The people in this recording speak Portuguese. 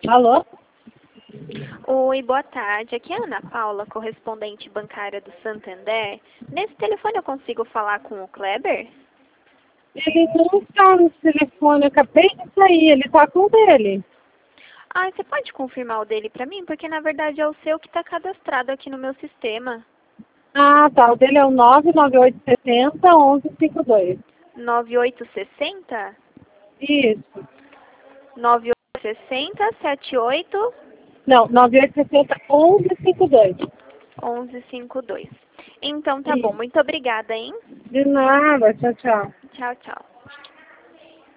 Alô? Oi, boa tarde. Aqui é a Ana Paula, correspondente bancária do Santander. Nesse telefone eu consigo falar com o Kleber? Ele não está no telefone, eu acabei de sair, ele está com o dele. Ah, você pode confirmar o dele pra mim? Porque na verdade é o seu que está cadastrado aqui no meu sistema. Ah, tá, o dele é o 99860-1152. 9860? Isso. 9860 78 Não, 9860-1152. 1152. Então tá bom. Isso. Muito obrigada, hein? De nada, tchau, tchau. Tchau, tchau.